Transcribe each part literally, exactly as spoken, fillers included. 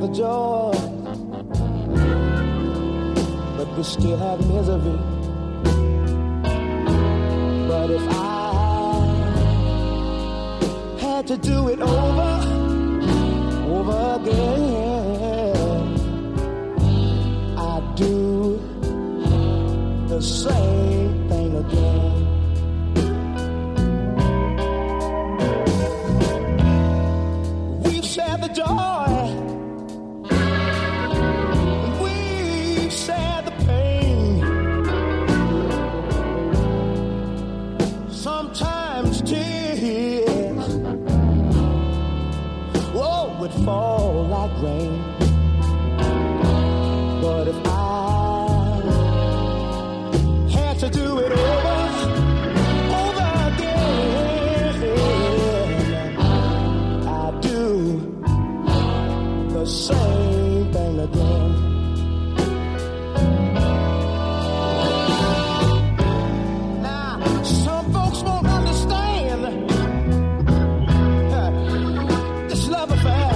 the joy, but we still have misery. But if I had to do it over, over again, I'd do the same thing again. We've shared the joy, we've shared the pain. Sometimes tears, whoa, would fall like rain. But if I had to do it over, over again, I'd do the same thing again. Now, some folks won't understand uh, this love affair.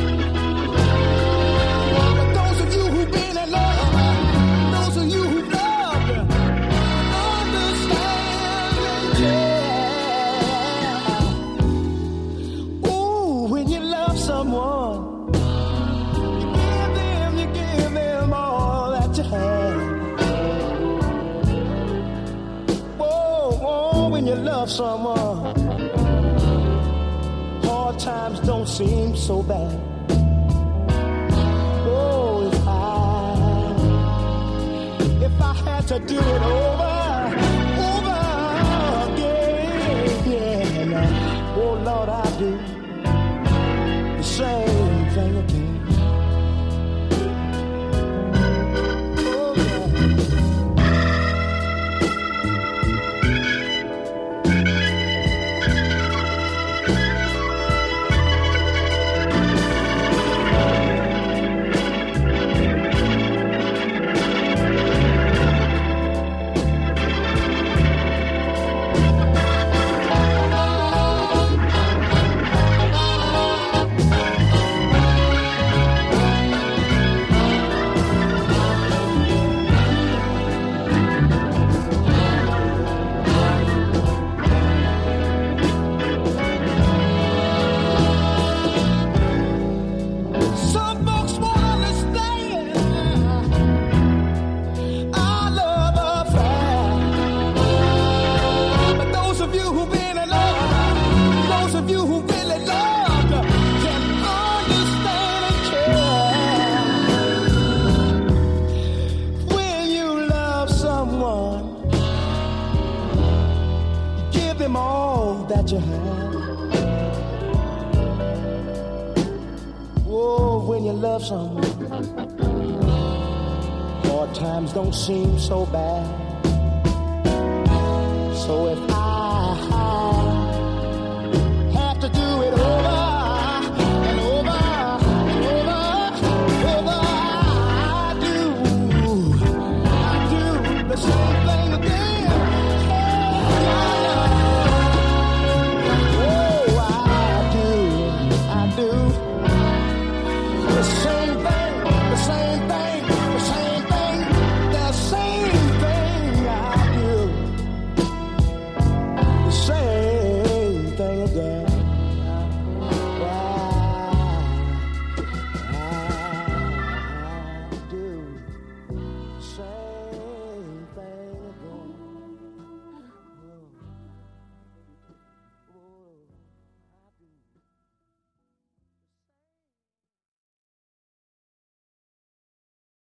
But those of you who've been in love, those of you who've loved, understand, yeah. Ooh, when you love someone, you give them, you give them all that you have. Whoa, whoa, when you love someone, hard times don't seem so bad. Oh, if I, if I had to do it over, over again, oh Lord, I'd do the same thing again. Oh, yeah. Some folks won't understand our love affair. But those of you who've been in love, those of you who really loved, can understand and care. When you love someone, you give them all that you have. Oh, when you love someone, hard times don't seem so bad. So if I have to do it over and over and over, over, I do, I do the same thing again. Oh, I do, I do. The same